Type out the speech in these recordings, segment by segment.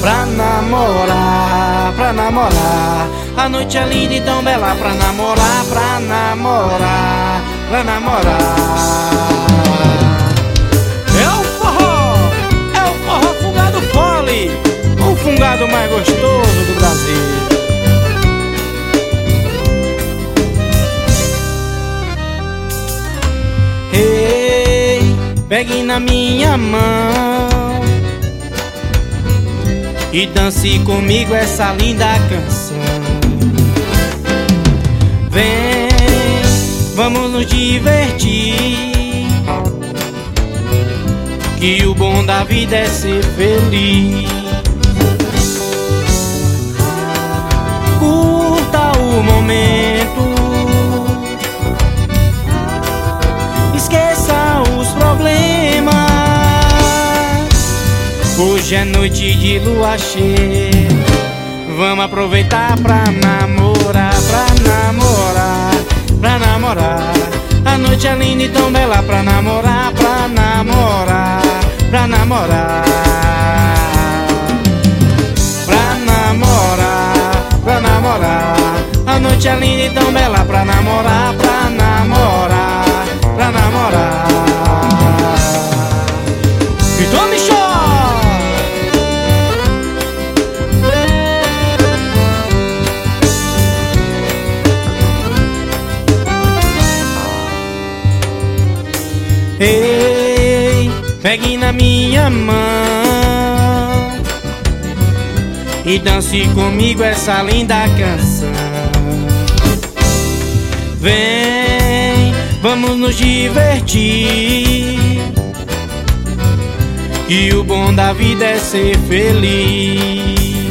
pra namorar, pra namorar. A noite é linda e tão bela pra namorar, pra namorar, pra namorar. É o forró fungado Fole, o fungado mais gostoso do Brasil. Ei, pegue na minha mão e dance comigo essa linda canção. Vem, vamos nos divertir, que o bom da vida é ser feliz. Curta o momento, esqueça os problemas. Hoje é noite de lua cheia, vamos aproveitar pra namorar, pra namorar, pra namorar. A noite é linda e tão bela pra namorar, pra namorar, pra namorar. Pra namorar, pra namorar. A noite é linda e tão bela pra namorar, pra namorar, pra namorar. Então me chora. Ei, pegue na minha mão e dance comigo essa linda canção. Vem, vamos nos divertir, que o bom da vida é ser feliz.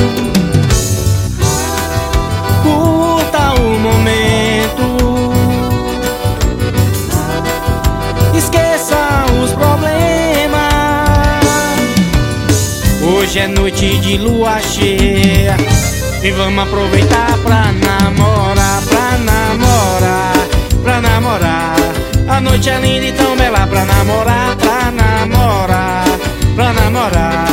Curta o momento, esqueça os problemas. Hoje é noite de lua cheia e vamos aproveitar pra namorar, pra namorar, pra namorar. A noite é linda e tão bela pra namorar, pra namorar, pra namorar.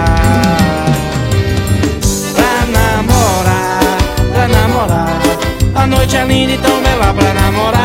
Pra namorar, pra namorar. A noite é linda e tão bela pra namorar.